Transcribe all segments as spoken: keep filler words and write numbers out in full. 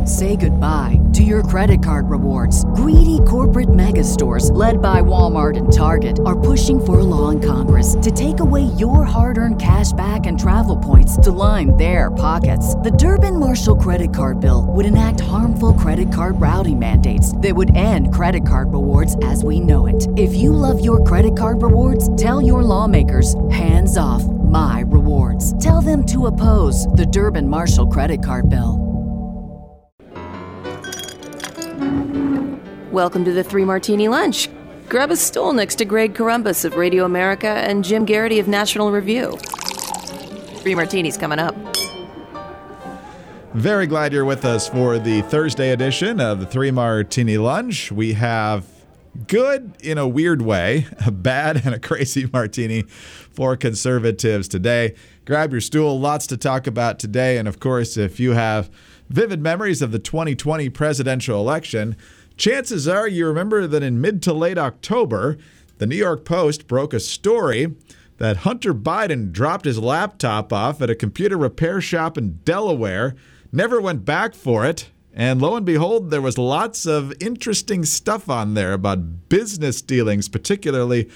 Say goodbye to your credit card rewards. Greedy corporate mega stores, led by Walmart and Target, are pushing for a law in Congress to take away your hard-earned cash back and travel points to line their pockets. The Durbin-Marshall credit card bill would enact harmful credit card routing mandates that would end credit card rewards as we know it. If you love your credit card rewards, tell your lawmakers, hands off my rewards. Tell them to oppose the Durbin-Marshall credit card bill. Welcome to the Three Martini Lunch. Grab a stool next to Greg Columbus of Radio America and Jim Garrity of National Review. Three Martinis coming up. Very glad you're with us for the Thursday edition of the Three Martini Lunch. We have good in a weird way, a bad and a crazy martini for conservatives today. Grab your stool, lots to talk about today. And of course, if you have vivid memories of the twenty twenty presidential election, chances are you remember that in mid to late October, the New York Post broke a story that Hunter Biden dropped his laptop off at a computer repair shop in Delaware, never went back for it, and lo and behold, there was lots of interesting stuff on there about business dealings, particularly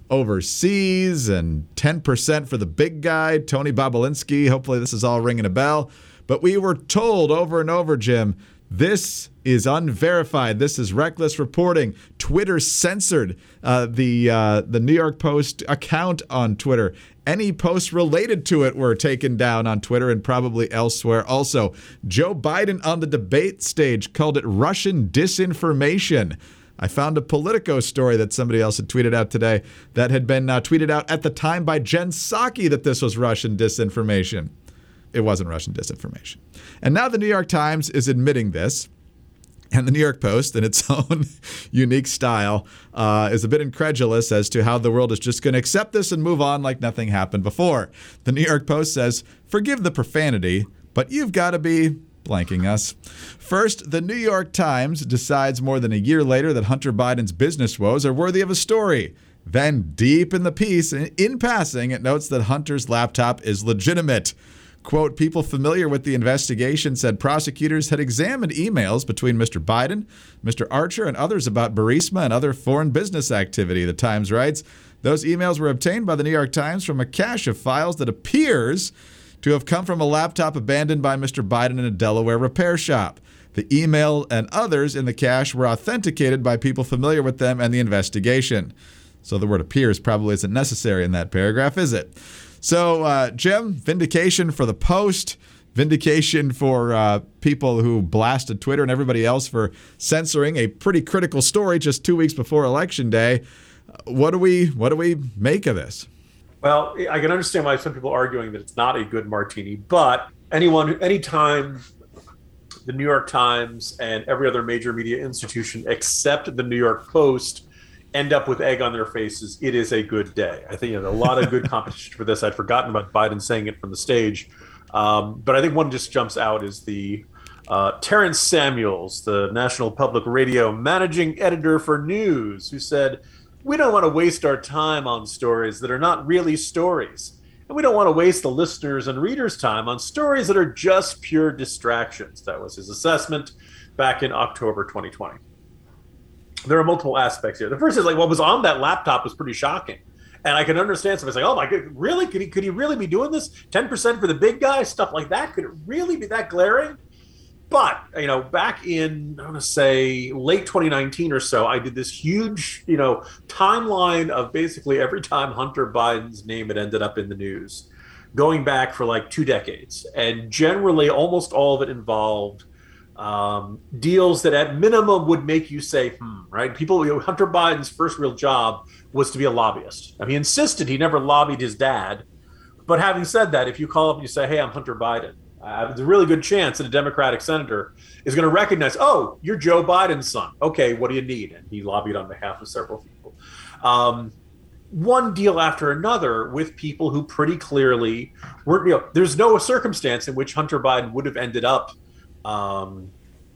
overseas, and ten percent for the big guy, Tony Bobulinski. Hopefully this is all ringing a bell. But we were told over and over, Jim, this is unverified. This is reckless reporting. Twitter censored uh, the uh, the New York Post account on Twitter. Any posts related to it were taken down on Twitter and probably elsewhere also. Joe Biden on the debate stage called it Russian disinformation. I found a Politico story that somebody else had tweeted out today that had been uh, tweeted out at the time by Jen Psaki that this was Russian disinformation. It wasn't Russian disinformation. And now the New York Times is admitting this. And the New York Post, in its own unique style, uh, is a bit incredulous as to how the world is just going to accept this and move on like nothing happened before. The New York Post says, forgive the profanity, but you've got to be blanking us. First, the New York Times decides more than a year later that Hunter Biden's business woes are worthy of a story. Then, deep in the piece, in passing, it notes that Hunter's laptop is legitimate. Quote, people familiar with the investigation said prosecutors had examined emails between Mister Biden, Mister Archer, and others about Burisma and other foreign business activity, the Times writes. Those emails were obtained by the New York Times from a cache of files that appears to have come from a laptop abandoned by Mister Biden in a Delaware repair shop. The email and others in the cache were authenticated by people familiar with them and the investigation. So the word appears probably isn't necessary in that paragraph, is it? So, uh, Jim, vindication for the Post, vindication for uh, people who blasted Twitter and everybody else for censoring a pretty critical story just two weeks before Election Day. What do we what do we make of this? Well, I can understand why some people are arguing that it's not a good martini, but anyone, anytime the New York Times and every other major media institution except the New York Post end up with egg on their faces, it is a good day. I think you know, a lot of good competition for this. I'd forgotten about Biden saying it from the stage. Um, but I think one just jumps out is the uh, Terrence Samuels, the National Public Radio managing editor for news, who said, we don't want to waste our time on stories that are not really stories. And we don't want to waste the listeners' and readers' time on stories that are just pure distractions. That was his assessment back in October twenty twenty. There are multiple aspects here. The first is like what was on that laptop was pretty shocking. And I can understand somebody saying, oh my God, really? Could he, could he really be doing this? ten percent for the big guy, stuff like that? Could it really be that glaring? But, you know, back in, I want to say late twenty nineteen or so, I did this huge, you know, timeline of basically every time Hunter Biden's name had ended up in the news, going back for like two decades. And generally, almost all of it involved Um, deals that at minimum would make you say, hmm, right? People, you know, Hunter Biden's first real job was to be a lobbyist. I mean, he insisted he never lobbied his dad. But having said that, if you call up and you say, hey, I'm Hunter Biden, uh, there's a really good chance that a Democratic senator is going to recognize, oh, you're Joe Biden's son. Okay, what do you need? And he lobbied on behalf of several people. Um, one deal after another with people who pretty clearly weren't, you know, there's no circumstance in which Hunter Biden would have ended up Um,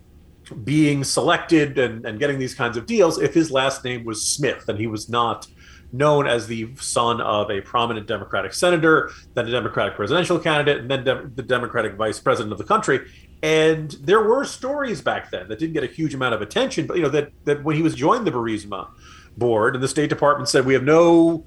being selected and, and getting these kinds of deals if his last name was Smith and he was not known as the son of a prominent Democratic senator, then a Democratic presidential candidate, and then de- the Democratic vice president of the country. And there were stories back then that didn't get a huge amount of attention, but you know that that when he was joined the Burisma board, and the State Department said we have no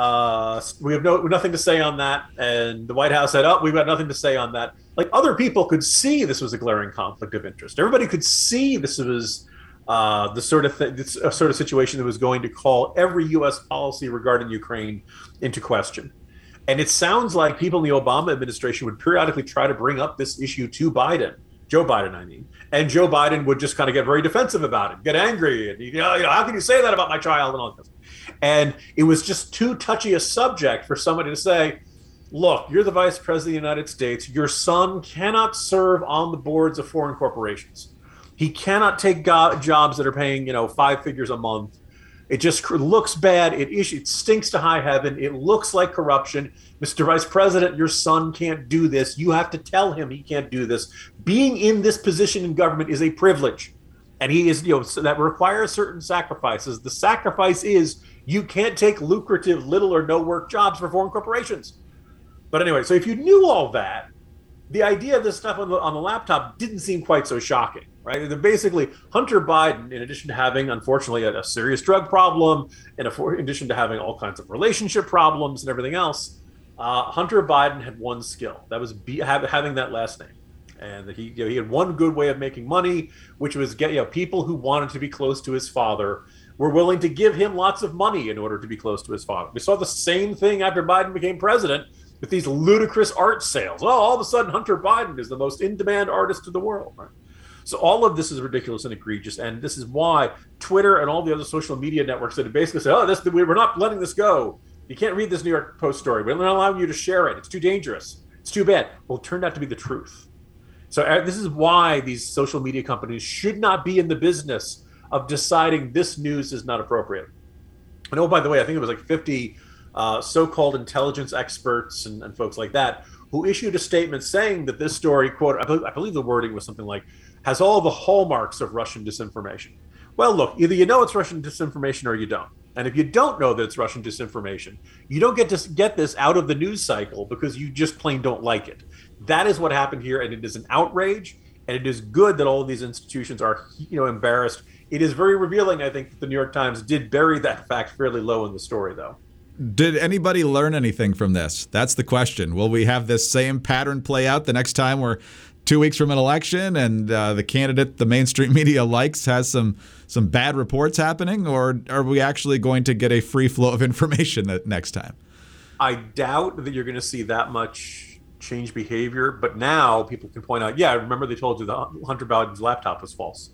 uh, we have no nothing to say on that, and the White House said, oh, we've got nothing to say on that. Like, other people could see this was a glaring conflict of interest. Everybody could see this was uh, the sort of th- this, uh, sort of situation that was going to call every U S policy regarding Ukraine into question. And it sounds like people in the Obama administration would periodically try to bring up this issue to Biden, Joe Biden, I mean, and Joe Biden would just kind of get very defensive about it, get angry, and you know, you know, how can you say that about my child and all this? And it was just too touchy a subject for somebody to say, look, you're the vice president of the United States. Your son cannot serve on the boards of foreign corporations. He cannot take go- jobs that are paying, you know, five figures a month. It just looks bad. It, is- it stinks to high heaven. It looks like corruption. Mister Vice President, your son can't do this. You have to tell him he can't do this. Being in this position in government is a privilege. And he is, you know, so that requires certain sacrifices. The sacrifice is you can't take lucrative little or no work jobs for foreign corporations. But anyway, so if you knew all that, the idea of this stuff on the, on the laptop didn't seem quite so shocking, right? And basically, Hunter Biden, in addition to having, unfortunately, a, a serious drug problem, and a, in addition to having all kinds of relationship problems and everything else, uh, Hunter Biden had one skill. That was be, have, having that last name. And he, you know, he had one good way of making money, which was get, you know, people who wanted to be close to his father were willing to give him lots of money in order to be close to his father. We saw the same thing after Biden became president, with these ludicrous art sales. Oh, all of a sudden, Hunter Biden is the most in-demand artist in the world. Right? So all of this is ridiculous and egregious, and this is why Twitter and all the other social media networks that basically say, oh, this, we're not letting this go. You can't read this New York Post story. We're not allowing you to share it. It's too dangerous. It's too bad. Well, it turned out to be the truth. So uh, this is why these social media companies should not be in the business of deciding this news is not appropriate. And oh, by the way, I think it was like fifty Uh, so-called intelligence experts and, and folks like that who issued a statement saying that this story, quote, I believe, I believe the wording was something like, has all the hallmarks of Russian disinformation. Well, look, either you know it's Russian disinformation or you don't. And if you don't know that it's Russian disinformation, you don't get to get this out of the news cycle because you just plain don't like it. That is what happened here, and it is an outrage, and it is good that all of these institutions are, you know, embarrassed. It is very revealing, I think, that the New York Times did bury that fact fairly low in the story, though. Did anybody learn anything from this? That's the question. Will we have this same pattern play out the next time we're two weeks from an election and uh, the candidate the mainstream media likes has some some bad reports happening? Or are we actually going to get a free flow of information that next time? I doubt that you're going to see that much change behavior. But now people can point out, yeah, remember they told you that Hunter Biden's laptop was false.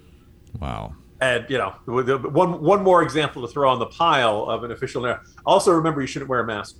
Wow. And, you know, one one more example to throw on the pile of an official narrative. Also, remember, you shouldn't wear a mask.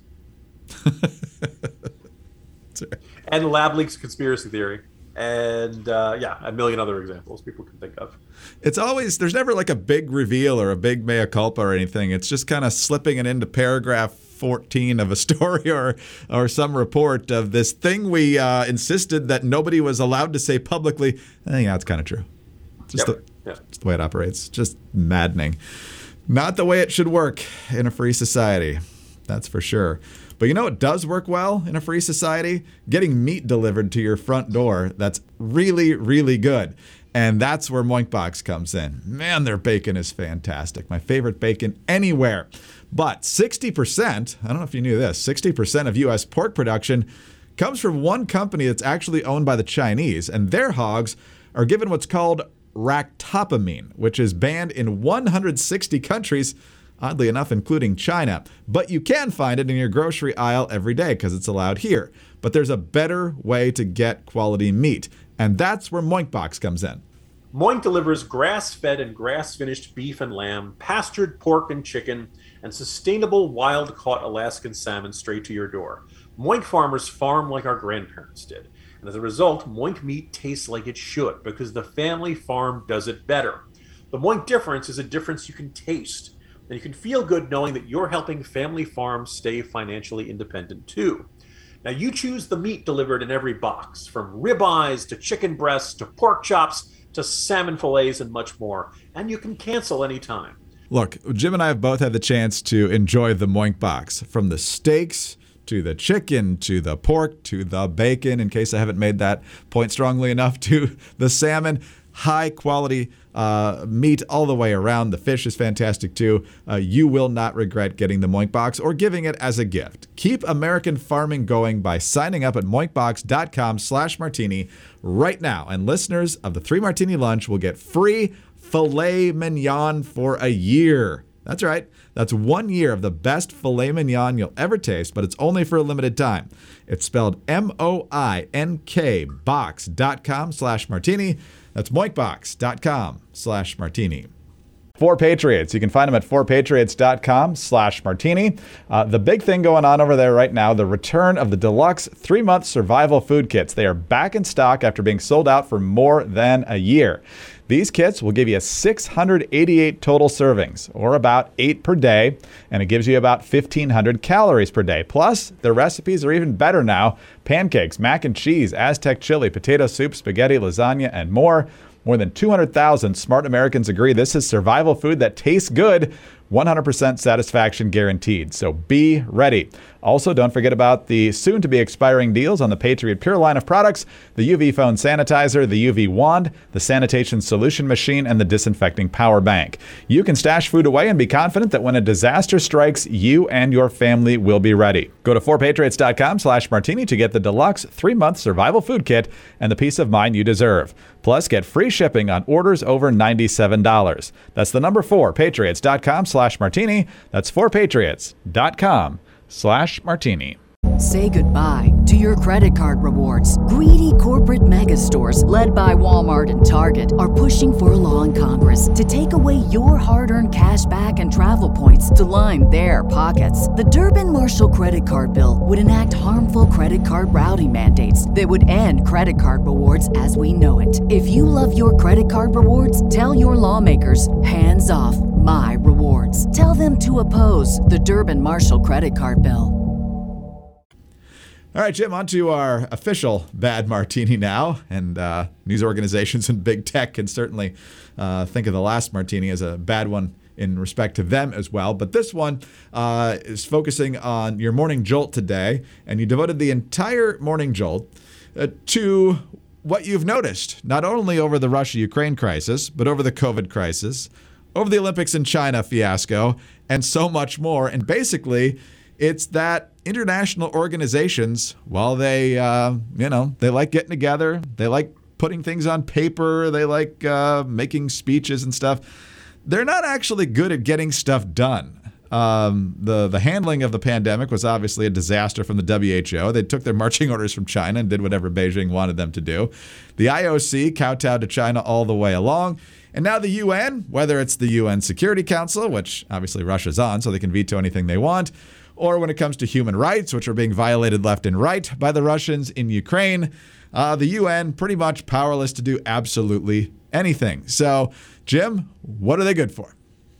And lab leaks conspiracy theory. And, uh, yeah, a million other examples people can think of. It's always, there's never like a big reveal or a big mea culpa or anything. It's just kind of slipping it into paragraph fourteen of a story or or some report of this thing we uh, insisted that nobody was allowed to say publicly. Eh, yeah, it's kind of true. Just yep. the, yeah. It's the way it operates. Just maddening. Not the way it should work in a free society. That's for sure. But you know what does work well in a free society? Getting meat delivered to your front door. That's really, really good. And that's where Moinkbox comes in. Man, their bacon is fantastic. My favorite bacon anywhere. But sixty percent, I don't know if you knew this, sixty percent of U S pork production comes from one company that's actually owned by the Chinese. And their hogs are given what's called ractopamine, which is banned in one hundred sixty countries, oddly enough, including China. But you can find it in your grocery aisle every day because it's allowed here. But there's a better way to get quality meat, and that's where Moinkbox comes in. Moink delivers grass-fed and grass-finished beef and lamb, pastured pork and chicken, and sustainable wild-caught Alaskan salmon straight to your door. Moink farmers farm like our grandparents did. And as a result, Moink meat tastes like it should because the family farm does it better. The Moink difference is a difference you can taste. And you can feel good knowing that you're helping family farms stay financially independent too. Now you choose the meat delivered in every box, from ribeyes to chicken breasts to pork chops to salmon fillets and much more. And you can cancel anytime. Look, Jim and I have both had the chance to enjoy the Moinkbox, from the steaks to the chicken, to the pork, to the bacon, in case I haven't made that point strongly enough, to the salmon. High quality uh, meat all the way around. The fish is fantastic too. Uh, you will not regret getting the Moink Box or giving it as a gift. Keep American farming going by signing up at moinkbox.com slash martini right now. And listeners of the Three Martini Lunch will get free filet mignon for a year. That's right. That's one year of the best filet mignon you'll ever taste, but it's only for a limited time. It's spelled M O I N K box.com slash martini. That's moinkbox.com slash martini. Four Patriots. You can find them at four patriots dot com slash martini. Uh, the big thing going on over there right now, the return of the deluxe three-month survival food kits. They are back in stock after being sold out for more than a year. These kits will give you six hundred eighty-eight total servings, or about eight per day, and it gives you about fifteen hundred calories per day. Plus, the recipes are even better now. Pancakes, mac and cheese, Aztec chili, potato soup, spaghetti, lasagna, and more. More than two hundred thousand smart Americans agree this is survival food that tastes good. one hundred percent satisfaction guaranteed. So be ready. Also, don't forget about the soon-to-be expiring deals on the Patriot Pure line of products, the U V phone sanitizer, the U V wand, the sanitation solution machine, and the disinfecting power bank. You can stash food away and be confident that when a disaster strikes, you and your family will be ready. Go to four patriots dot com slash martini to get the deluxe three-month survival food kit and the peace of mind you deserve. Plus, get free shipping on orders over ninety-seven dollars. That's the number four patriots dot com slash martini. That's four patriots dot com slash martini. Say goodbye to your credit card rewards. Greedy corporate mega stores, led by Walmart and Target, are pushing for a law in Congress to take away your hard-earned cash back and travel points to line their pockets. The Durbin-Marshall credit card bill would enact harmful credit card routing mandates that would end credit card rewards as we know it. If you love your credit card rewards, tell your lawmakers, hands off my rewards. Tell them to oppose the Durbin-Marshall credit card bill. All right, Jim, on to our official bad martini now. And uh, news organizations and big tech can certainly uh, think of the last martini as a bad one in respect to them as well. But this one uh, is focusing on your morning jolt today. And you devoted the entire morning jolt uh, to what you've noticed, not only over the Russia-Ukraine crisis, but over the COVID crisis, over the Olympics in China fiasco, and so much more. And basically, it's that international organizations, while they, uh, you know, they like getting together, they like putting things on paper, they like uh, making speeches and stuff, they're not actually good at getting stuff done. Um, the, the handling of the pandemic was obviously a disaster from the W H O. They took their marching orders from China and did whatever Beijing wanted them to do. The I O C kowtowed to China all the way along. And now the U N, whether it's the U N Security Council, which obviously Russia's on, so they can veto anything they want, or when it comes to human rights, which are being violated left and right by the Russians in Ukraine, uh, the U N pretty much powerless to do absolutely anything. So, Jim, what are they good for?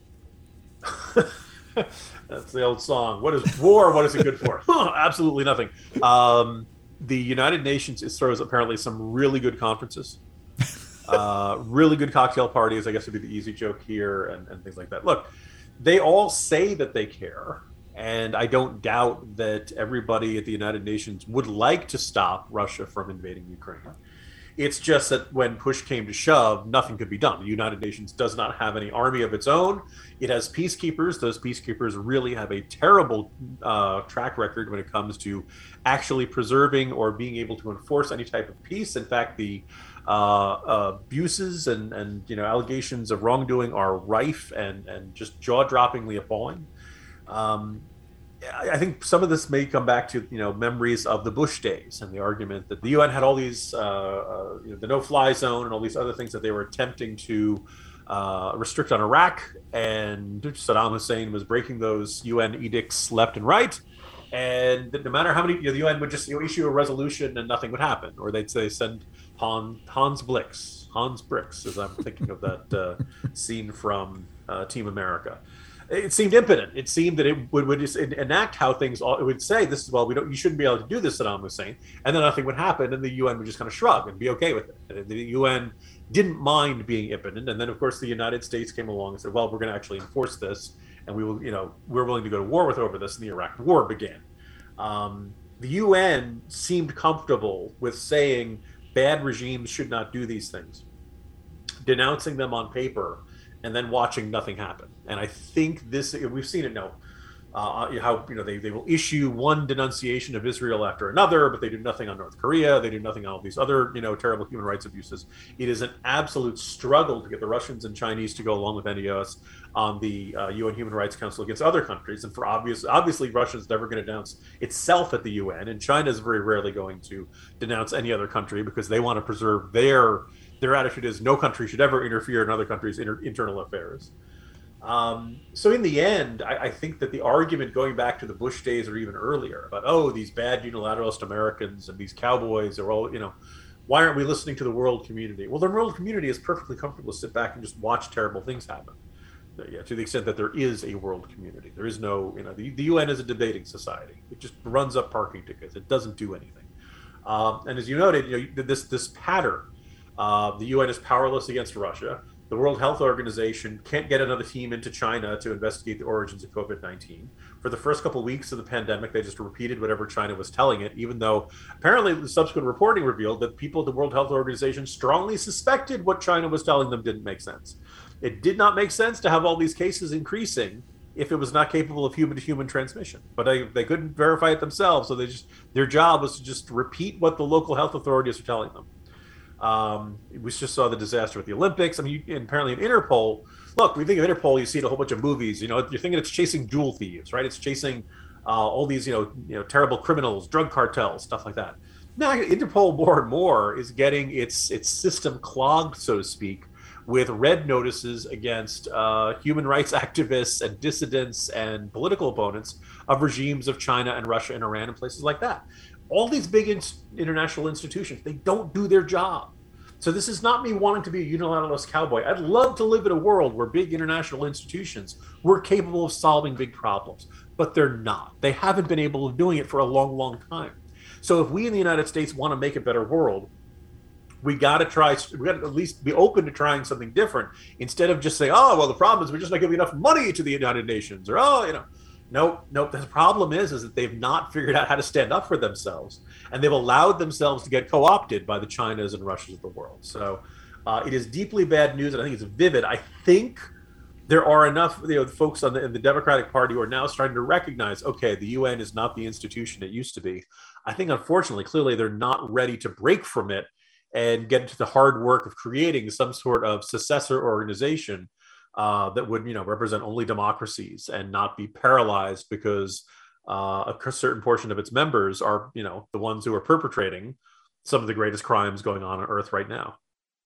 That's the old song. What is war? What is it good for? Absolutely nothing. Um, the United Nations is throws apparently some really good conferences, uh, really good cocktail parties, I guess would be the easy joke here, and, and things like that. Look, they all say that they care. And I don't doubt that everybody at the United Nations would like to stop Russia from invading Ukraine. It's just that when push came to shove, nothing could be done. The United Nations does not have any army of its own. It has peacekeepers. Those peacekeepers really have a terrible uh, track record when it comes to actually preserving or being able to enforce any type of peace. In fact, the uh, uh, abuses and, and you know allegations of wrongdoing are rife and, and just jaw-droppingly appalling. Um, I think some of this may come back to you know memories of the Bush days and the argument that the U N had all these uh, uh, you know, the no-fly zone and all these other things that they were attempting to uh, restrict on Iraq, and Saddam Hussein was breaking those U N edicts left and right, and no matter how many you know, the U N would just you know, issue a resolution and nothing would happen, or they'd say send Han, Hans Blix, Hans Brix, as I'm thinking of that uh, scene from uh, Team America. It seemed impotent. It seemed that it would, would just enact how things. It would say, "This is well, we don't. You shouldn't be able to do this," Saddam Hussein, and then nothing would happen, and the U N would just kind of shrug and be okay with it. And the U N didn't mind being impotent, and then of course the United States came along and said, "Well, we're going to actually enforce this, and we will. You know, we're willing to go to war with over this." And the Iraq War began. Um, the U N seemed comfortable with saying bad regimes should not do these things, denouncing them on paper, and then watching nothing happen. And I think this, we've seen it now, uh, how you know they, they will issue one denunciation of Israel after another, but they do nothing on North Korea. They do nothing on all these other you know terrible human rights abuses. It is an absolute struggle to get the Russians and Chinese to go along with N E O S on the uh, U N Human Rights Council against other countries. And for obvious, obviously, Russia's never going to denounce itself at the U N, and China is very rarely going to denounce any other country because they want to preserve their their attitude is no country should ever interfere in other countries' inter- internal affairs. Um, so in the end, I, I think that the argument going back to the Bush days or even earlier about, oh, these bad unilateralist Americans and these cowboys are all, you know, why aren't we listening to the world community? Well, the world community is perfectly comfortable to sit back and just watch terrible things happen. Yeah, to the extent that there is a world community. There is no, you know, the, the U N is a debating society. It just runs up parking tickets. It doesn't do anything. Um, and as you noted, you know, this, this pattern, uh, the U N is powerless against Russia. The World Health Organization can't get another team into China to investigate the origins of COVID nineteen. For the first couple of weeks of the pandemic, they just repeated whatever China was telling it, even though apparently the subsequent reporting revealed that people at the World Health Organization strongly suspected what China was telling them didn't make sense. It did not make sense to have all these cases increasing if it was not capable of human-to-human transmission. But they, they couldn't verify it themselves, so they just their job was to just repeat what the local health authorities are telling them. Um, we just saw the disaster with the Olympics. I mean, you, and apparently in Interpol, look, we think of Interpol, you see it in a whole bunch of movies. You know, you're thinking it's chasing jewel thieves, right? It's chasing uh, all these, you know, you know, terrible criminals, drug cartels, stuff like that. Now, Interpol more and more is getting its its system clogged, so to speak, with red notices against uh, human rights activists and dissidents and political opponents of regimes of China and Russia and Iran and places like that. All these big in- international institutions, they don't do their job. So this is not me wanting to be a unilateralist cowboy. I'd love to live in a world where big international institutions were capable of solving big problems, but they're not. They haven't been able of doing it for a long, long time. So if we in the United States want to make a better world, we got to try, we got to at least be open to trying something different instead of just saying, oh, well, the problem is we're just not giving enough money to the United Nations, or, oh, you know. Nope, nope. The problem is, is that they've not figured out how to stand up for themselves, and they've allowed themselves to get co-opted by the Chinas and Russias of the world. So uh, it is deeply bad news, and I think it's vivid. I think there are enough you know, folks on the, in the Democratic Party who are now starting to recognize, okay, the U N is not the institution it used to be. I think, unfortunately, clearly they're not ready to break from it and get into the hard work of creating some sort of successor organization Uh, that would, you know, represent only democracies and not be paralyzed because uh, a certain portion of its members are, you know, the ones who are perpetrating some of the greatest crimes going on on Earth right now.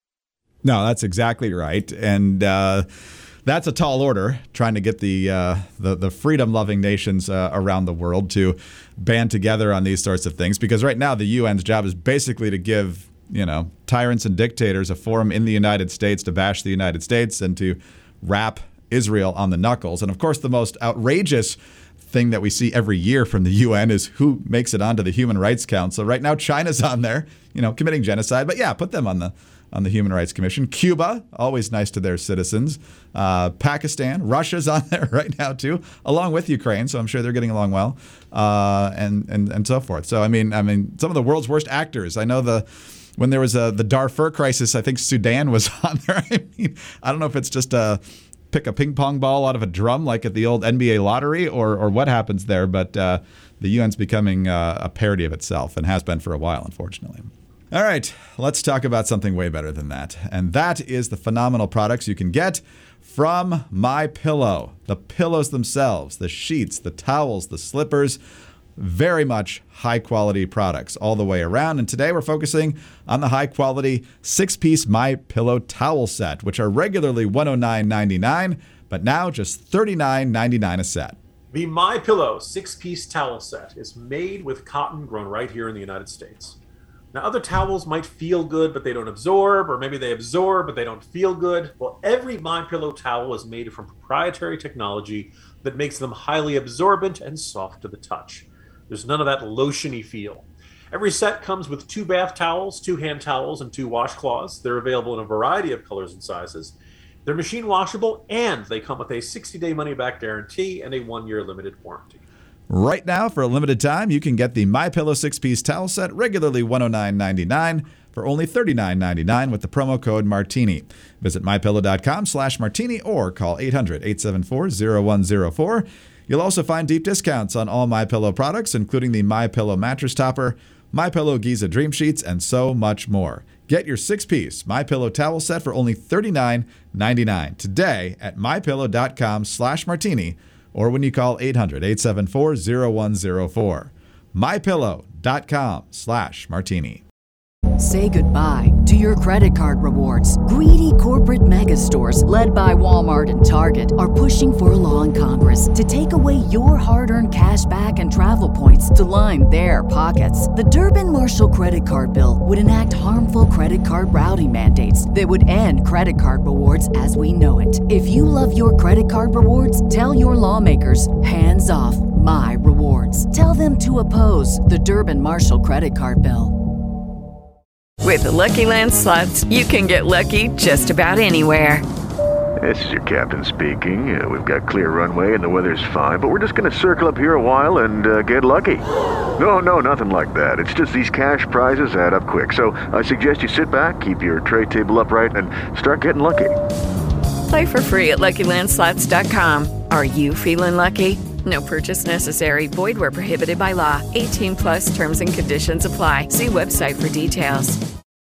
No, that's exactly right, and uh, that's a tall order. Trying to get the uh, the, the freedom-loving nations uh, around the world to band together on these sorts of things, because right now the U N's job is basically to give, you know, tyrants and dictators a forum in the United States to bash the United States and to rap Israel on the knuckles. And of course, the most outrageous thing that we see every year from the U N is who makes it onto the Human Rights Council. Right now, China's on there, you know, committing genocide. But yeah, put them on the on the Human Rights Commission. Cuba, always nice to their citizens. Uh, Pakistan, Russia's on there right now too, along with Ukraine. So I'm sure they're getting along well, uh, and and and so forth. So I mean, I mean, some of the world's worst actors. I know the. When there was a, the Darfur crisis, I think Sudan was on there. I mean, I don't know if it's just a pick a ping pong ball out of a drum like at the old N B A lottery or or what happens there. But uh, the U N's becoming uh, a parody of itself and has been for a while, unfortunately. All right, let's talk about something way better than that. And that is the phenomenal products you can get from MyPillow. The pillows themselves, the sheets, the towels, the slippers. Very much high-quality products all the way around. And today we're focusing on the high-quality six-piece MyPillow towel set, which are regularly one hundred nine ninety-nine, but now just thirty-nine ninety-nine a set. The MyPillow six-piece towel set is made with cotton grown right here in the United States. Now, other towels might feel good, but they don't absorb, or maybe they absorb, but they don't feel good. Well, every MyPillow towel is made from proprietary technology that makes them highly absorbent and soft to the touch. There's none of that lotiony feel. Every set comes with two bath towels, two hand towels, and two washcloths. They're available in a variety of colors and sizes. They're machine washable, and they come with a sixty-day money-back guarantee and a one-year limited warranty. Right now, for a limited time, you can get the MyPillow six-piece towel set, regularly one hundred nine ninety-nine, for only thirty-nine ninety-nine with the promo code Martini. Visit mypillow.com slash martini or call eight hundred, eight seven four, zero one zero four. You'll also find deep discounts on all MyPillow products, including the MyPillow mattress topper, MyPillow Giza Dream Sheets, and so much more. Get your six-piece MyPillow towel set for only thirty-nine ninety-nine today at mypillow.com slash martini or when you call eight hundred, eight seven four, zero one zero four. mypillow.com slash martini. Say goodbye to your credit card rewards. Greedy corporate mega stores, led by Walmart and Target, are pushing for a law in Congress to take away your hard-earned cash back and travel points to line their pockets. The Durbin-Marshall credit card bill would enact harmful credit card routing mandates that would end credit card rewards as we know it. If you love your credit card rewards, tell your lawmakers, hands off my rewards. Tell them to oppose the Durbin-Marshall credit card bill. With the Lucky Land Slots, you can get lucky just about anywhere. This is your captain speaking. Uh, we've got clear runway and the weather's fine, but we're just going to circle up here a while and uh, get lucky. No, no, nothing like that. It's just these cash prizes add up quick. So I suggest you sit back, keep your tray table upright, and start getting lucky. Play for free at lucky land slots dot com. Are you feeling lucky? No purchase necessary. Void where prohibited by law. eighteen plus terms and conditions apply. See website for details.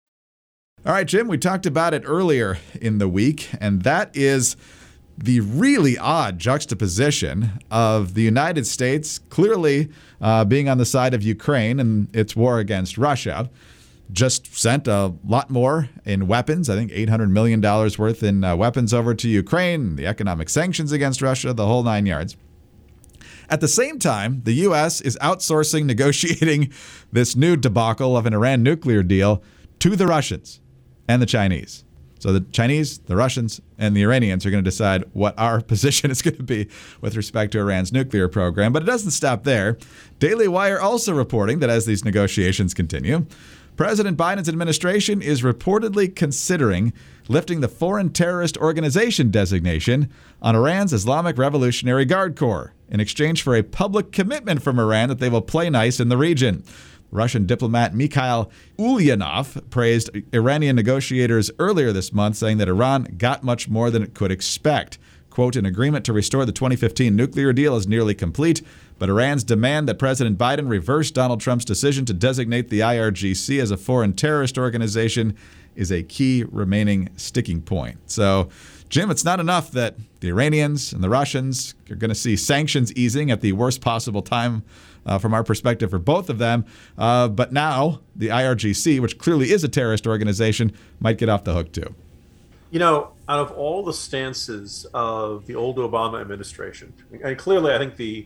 All right, Jim, we talked about it earlier in the week, and that is the really odd juxtaposition of the United States clearly uh, being on the side of Ukraine and its war against Russia. Just sent a lot more in weapons, I think eight hundred million dollars worth in uh, weapons over to Ukraine, the economic sanctions against Russia, the whole nine yards. At the same time, the U S is outsourcing negotiating this new debacle of an Iran nuclear deal to the Russians and the Chinese. So the Chinese, the Russians, and the Iranians are going to decide what our position is going to be with respect to Iran's nuclear program. But it doesn't stop there. Daily Wire also reporting that as these negotiations continue, President Biden's administration is reportedly considering lifting the Foreign Terrorist Organization designation on Iran's Islamic Revolutionary Guard Corps in exchange for a public commitment from Iran that they will play nice in the region. Russian diplomat Mikhail Ulyanov praised Iranian negotiators earlier this month, saying that Iran got much more than it could expect. Quote, an agreement to restore the twenty fifteen nuclear deal is nearly complete, but Iran's demand that President Biden reverse Donald Trump's decision to designate the I R G C as a foreign terrorist organization is a key remaining sticking point. So, Jim, it's not enough that the Iranians and the Russians are going to see sanctions easing at the worst possible time uh, from our perspective for both of them. Uh, but now the I R G C, which clearly is a terrorist organization, might get off the hook too. You know, out of all the stances of the old Obama administration, and clearly I think the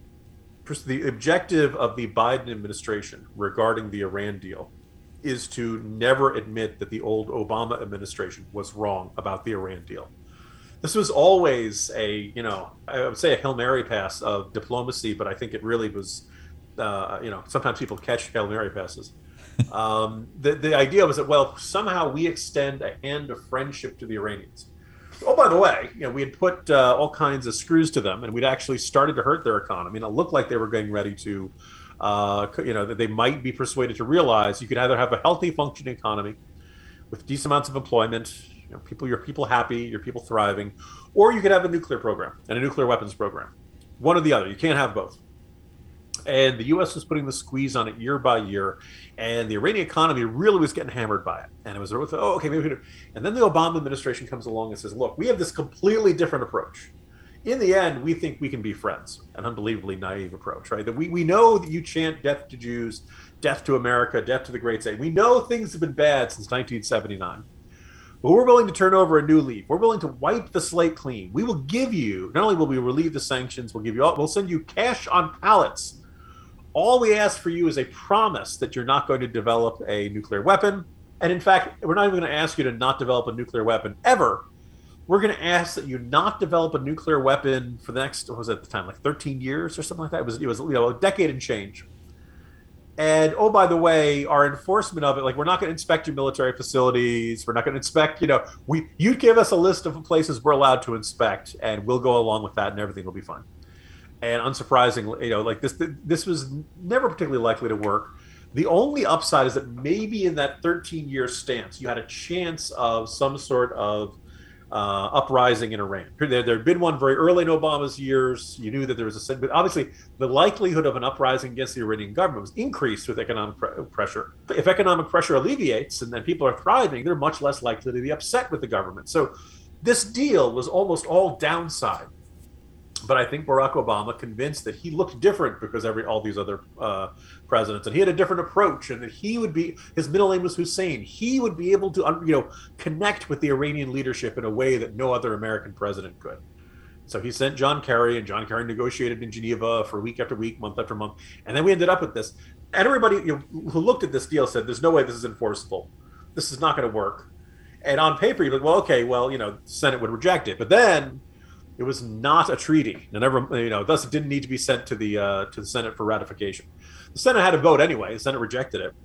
the objective of the Biden administration regarding the Iran deal is to never admit that the old Obama administration was wrong about the Iran deal. This was always a, you know, I would say a Hail Mary pass of diplomacy, but I think it really was, uh, you know, sometimes people catch Hail Mary passes. um, the, the idea was that, well, somehow we extend a hand of friendship to the Iranians. Oh, by the way, you know, we had put uh, all kinds of screws to them, and we'd actually started to hurt their economy. And it looked like they were getting ready to, uh, you know, that they might be persuaded to realize you could either have a healthy, functioning economy with decent amounts of employment, you know, people, your people happy, your people thriving, or you could have a nuclear program and a nuclear weapons program. One or the other. You can't have both. And the U S was putting the squeeze on it year by year, and the Iranian economy really was getting hammered by it. And it was, oh, okay, maybe we could. And then the Obama administration comes along and says, look, we have this completely different approach. In the end, we think we can be friends. An unbelievably naive approach, right? That we, we know that you chant death to Jews, death to America, death to the Great State. We know things have been bad since nineteen seventy-nine. But we're willing to turn over a new leaf. We're willing to wipe the slate clean. We will give you, not only will we relieve the sanctions, we'll give you all, we'll send you cash on pallets. All we ask for you is a promise that you're not going to develop a nuclear weapon. And in fact, we're not even going to ask you to not develop a nuclear weapon ever. We're going to ask that you not develop a nuclear weapon for the next, what was it at the time, like thirteen years or something like that? It was, it was you know, a decade and change. And, oh, by the way, our enforcement of it, like, we're not going to inspect your military facilities. We're not going to inspect, you know, we you give us a list of places we're allowed to inspect, and we'll go along with that, and everything will be fine. And unsurprisingly, you know, like this, this was never particularly likely to work. The only upside is that maybe in that thirteen-year stance, you had a chance of some sort of uh, uprising in Iran. There had been one very early in Obama's years. You knew that there was a, but obviously the likelihood of an uprising against the Iranian government was increased with economic pre- pressure. If economic pressure alleviates and then people are thriving, they're much less likely to be upset with the government. So this deal was almost all downside. But I think Barack Obama convinced that he looked different because every all these other uh, presidents, and he had a different approach, and that he would be, his middle name was Hussein. He would be able to, you know, connect with the Iranian leadership in a way that no other American president could. So he sent John Kerry, and John Kerry negotiated in Geneva for week after week, month after month, and then we ended up with this. And everybody, you know, who looked at this deal said, "There's no way this is enforceable. This is not going to work." And on paper, you're like, "Well, okay, well, you know, the Senate would reject it," but then it was not a treaty. It never, you know, thus it didn't need to be sent to the uh, to the Senate for ratification. The Senate had a vote anyway. The Senate rejected it.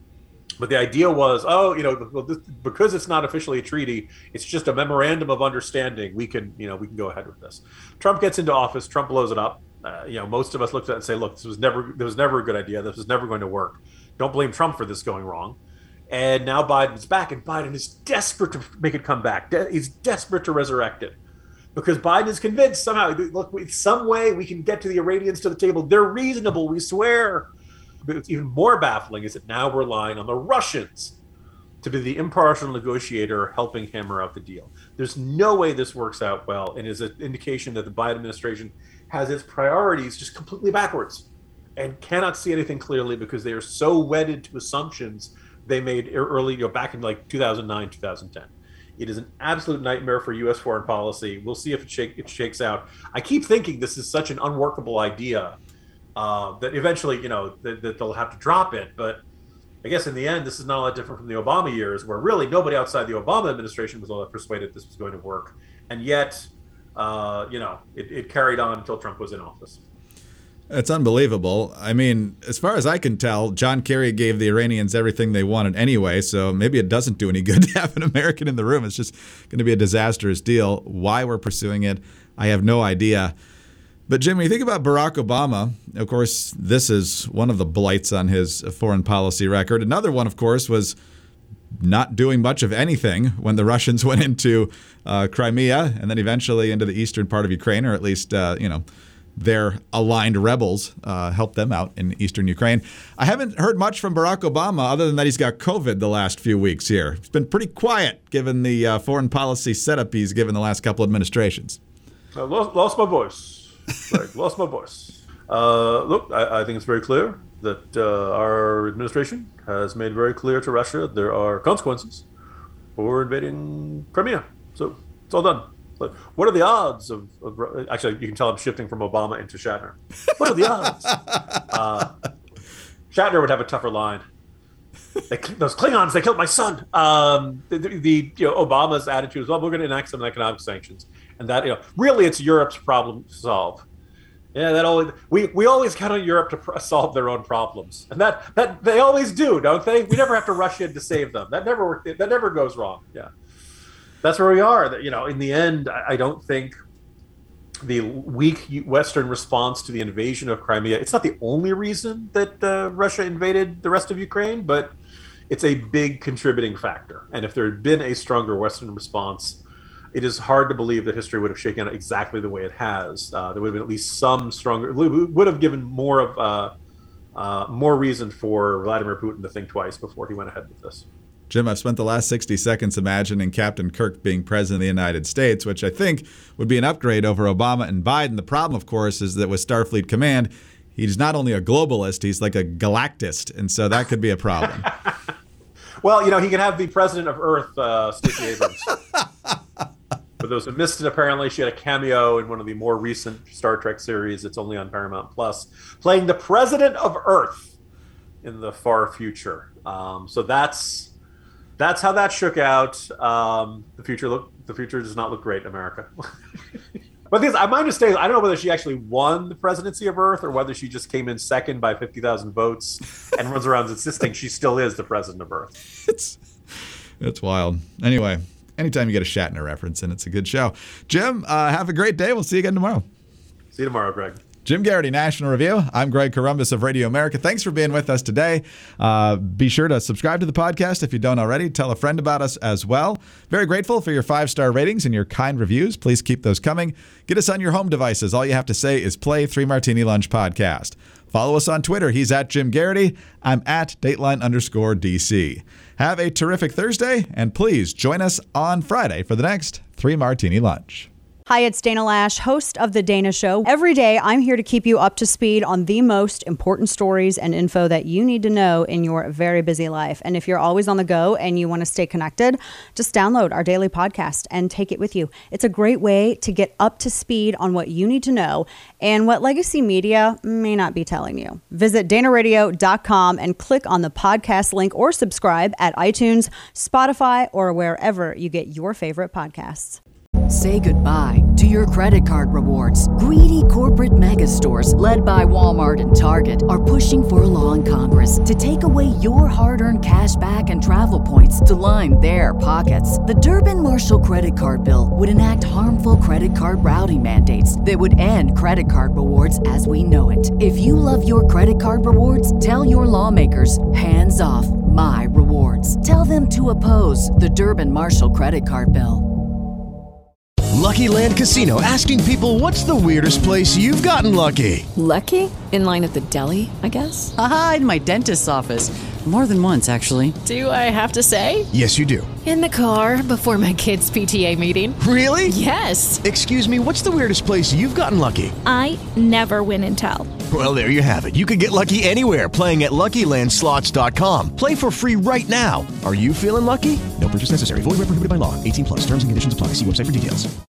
But the idea was, oh, you know, because it's not officially a treaty, it's just a memorandum of understanding. We can, you know, we can go ahead with this. Trump gets into office. Trump blows it up. Uh, you know, most of us looked at it and say, look, this was never, this was never a good idea. This was never going to work. Don't blame Trump for this going wrong. And now Biden's back, and Biden is desperate to make it come back. De- he's desperate to resurrect it. Because Biden is convinced somehow, look, some way we can get to the Iranians to the table. They're reasonable, we swear. But it's even more baffling is that now we're relying on the Russians to be the impartial negotiator helping hammer out the deal. There's no way this works out well, and is an indication that the Biden administration has its priorities just completely backwards and cannot see anything clearly because they are so wedded to assumptions they made early, you know, back in like two thousand nine, two thousand ten. It is an absolute nightmare for U S foreign policy. We'll see if it, shake, it shakes out. I keep thinking this is such an unworkable idea uh, that eventually, you know, that, that they'll have to drop it. But I guess in the end, this is not a lot different from the Obama years, where really nobody outside the Obama administration was all that persuaded this was going to work. And yet, uh, you know, it, it carried on until Trump was in office. It's unbelievable. I mean, as far as I can tell, John Kerry gave the Iranians everything they wanted anyway, so maybe it doesn't do any good to have an American in the room. It's just going to be a disastrous deal. Why we're pursuing it, I have no idea. But Jim, when you think about Barack Obama, of course, this is one of the blights on his foreign policy record. Another one, of course, was not doing much of anything when the Russians went into uh, Crimea and then eventually into the eastern part of Ukraine, or at least, uh, you know, their aligned rebels uh, helped them out in eastern Ukraine. I haven't heard much from Barack Obama other than that he's got COVID the last few weeks here. It's been pretty quiet given the uh, foreign policy setup he's given the last couple administrations. I lost, lost my voice. Right, lost my voice. Uh, look, I, I think it's very clear that uh, our administration has made very clear to Russia there are consequences for invading Crimea. So it's all done. But what are the odds of, of actually you can tell I'm shifting from Obama into Shatner. What are the odds? uh, Shatner would have a tougher line. They, those Klingons, they killed my son. Um, the, the you know Obama's attitude is, well, we're going to enact some economic sanctions, and that you know really it's Europe's problem to solve. Yeah, that always we, we always count on Europe to pr- solve their own problems, and that that they always do, don't they? We never have to rush in to save them. That never that never goes wrong. Yeah. That's where we are. That you know, in the end, I don't think the weak Western response to the invasion of Crimea, it's not the only reason that uh, Russia invaded the rest of Ukraine, but it's a big contributing factor. And if there had been a stronger Western response, it is hard to believe that history would have shaken out exactly the way it has. Uh, there would have been at least some stronger, would have given more of uh, uh, more reason for Vladimir Putin to think twice before he went ahead with this. Jim, I've spent the last sixty seconds imagining Captain Kirk being president of the United States, which I think would be an upgrade over Obama and Biden. The problem, of course, is that with Starfleet Command, he's not only a globalist, he's like a galactist, and so that could be a problem. Well, you know, he can have the president of Earth, uh, Stacey Abrams. For those who missed it, apparently she had a cameo in one of the more recent Star Trek series. It's only on Paramount Plus, playing the president of Earth in the far future. Um, so that's that's how that shook out. Um, the future look the future does not look great in America. But this, my understanding, I don't know whether she actually won the presidency of Earth or whether she just came in second by fifty thousand votes and runs around insisting she still is the president of Earth. It's it's wild. Anyway, anytime you get a Shatner reference, and it's a good show. Jim, uh, have a great day. We'll see you again tomorrow. See you tomorrow, Greg. Jim Garrity, National Review. I'm Greg Corombos of Radio America. Thanks for being with us today. Uh, be sure to subscribe to the podcast if you don't already. Tell a friend about us as well. Very grateful for your five-star ratings and your kind reviews. Please keep those coming. Get us on your home devices. All you have to say is play Three Martini Lunch Podcast. Follow us on Twitter. He's at Jim Garrity. I'm at Dateline underscore DC. Have a terrific Thursday, and please join us on Friday for the next Three Martini Lunch. Hi, it's Dana Lash, host of The Dana Show. Every day, I'm here to keep you up to speed on the most important stories and info that you need to know in your very busy life. And if you're always on the go and you want to stay connected, just download our daily podcast and take it with you. It's a great way to get up to speed on what you need to know and what legacy media may not be telling you. Visit dana radio dot com and click on the podcast link or subscribe at iTunes, Spotify, or wherever you get your favorite podcasts. Say goodbye to your credit card rewards. Greedy corporate mega stores, led by Walmart and Target, are pushing for a law in Congress to take away your hard-earned cash back and travel points to line their pockets. The Durbin-Marshall credit card bill would enact harmful credit card routing mandates that would end credit card rewards as we know it. If you love your credit card rewards, tell your lawmakers, hands off my rewards. Tell them to oppose the Durbin-Marshall credit card bill. Lucky Land Casino, asking people, what's the weirdest place you've gotten lucky? Lucky? In line at the deli, I guess? Aha, in my dentist's office. More than once, actually. Do I have to say? Yes, you do. In the car before my kids' P T A meeting. Really? Yes. Excuse me, what's the weirdest place you've gotten lucky? I never win and tell. Well, there you have it. You can get lucky anywhere, playing at Lucky Land Slots dot com. Play for free right now. Are you feeling lucky? No purchase necessary. Void where prohibited by law. eighteen plus. Terms and conditions apply. See website for details.